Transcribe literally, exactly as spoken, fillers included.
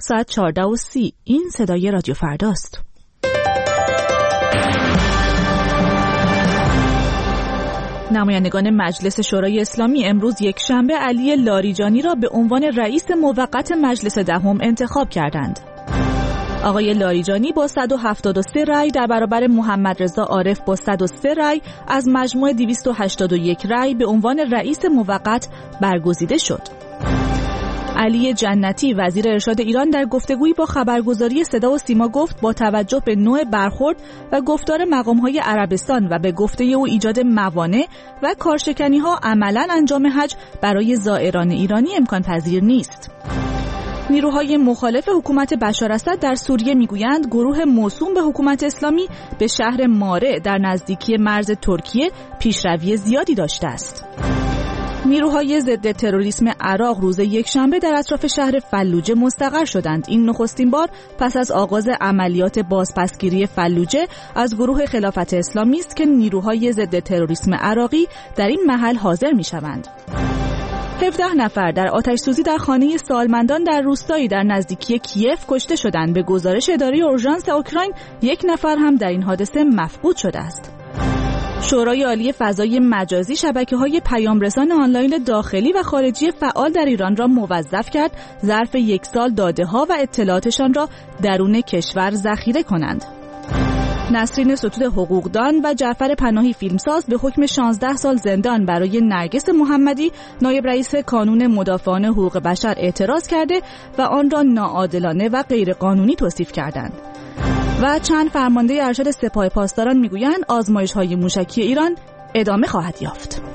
ساعت چهارده و سی. این صدای رادیو فرداست. نمایندگان مجلس شورای اسلامی امروز یک شنبه علی لاریجانی را به عنوان رئیس موقت مجلس دهم انتخاب کردند. آقای لاریجانی با صد و هفتاد و سه رأی در برابر محمد رضا عارف با صد و سه رأی از مجموع دویست و هشتاد و یک رأی به عنوان رئیس موقت برگزیده شد. علی جنتی وزیر ارشاد ایران در گفتگویی با خبرگزاری صدا و سیما گفت با توجه به نوع برخورد و گفتار مقام‌های عربستان و به گفته او ایجاد موانع و کارشکنی‌ها عملاً انجام حج برای زائران ایرانی امکان پذیر نیست. نیروهای مخالف حکومت بشار اسد در سوریه میگویند گروه موسوم به حکومت اسلامی به شهر ماره در نزدیکی مرز ترکیه پیشروی زیادی داشته است. نیروهای ضد تروریسم عراق روز یکشنبه در اطراف شهر فلوجه مستقر شدند. این نخستین بار پس از آغاز عملیات بازپسگیری فلوجه از گروه خلافت اسلامی است که نیروهای ضد تروریسم عراقی در این محل حاضر می‌شوند. هفده نفر در آتش‌سوزی در خانه سالمندان در روستایی در نزدیکی کیف کشته شدند. به گزارش اداره اورژانس اوکراین یک نفر هم در این حادثه مفقود شده است. شورای عالی فضای مجازی شبکه‌های پیامرسان آنلاین داخلی و خارجی فعال در ایران را موظف کرد ظرف یک سال داده‌ها و اطلاعاتشان را درون کشور ذخیره کنند. نسرین ستود حقوقدان و جعفر پناهی فیلمساز به حکم شانزده سال زندان برای نرگس محمدی نایب رئیس کانون مدافعان حقوق بشر اعتراض کرده و آن را ناعادلانه و غیرقانونی توصیف کردند. و چند فرمانده ارشد سپاه پاسداران میگویند آزمایش‌های موشکی ایران ادامه خواهد یافت.